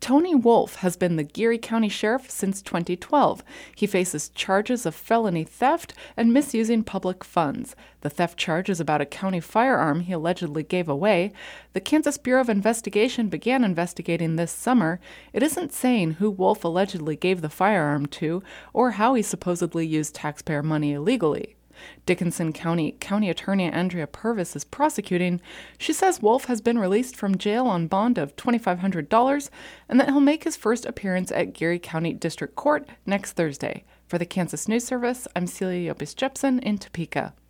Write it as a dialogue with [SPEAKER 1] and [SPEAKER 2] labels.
[SPEAKER 1] Tony Wolf has been the Geary County Sheriff since 2012. He faces charges of felony theft and misusing public funds. The theft charge is about a county firearm he allegedly gave away. The Kansas Bureau of Investigation began investigating this summer. It isn't saying who Wolf allegedly gave the firearm to or how he supposedly used taxpayer money illegally. Dickinson County Attorney Andrea Purvis is prosecuting. She says Wolf has been released from jail on bond of $2,500 and that he'll make his first appearance at Geary County District Court next Thursday. For the Kansas News Service, I'm Celia Yopis Jepson in Topeka.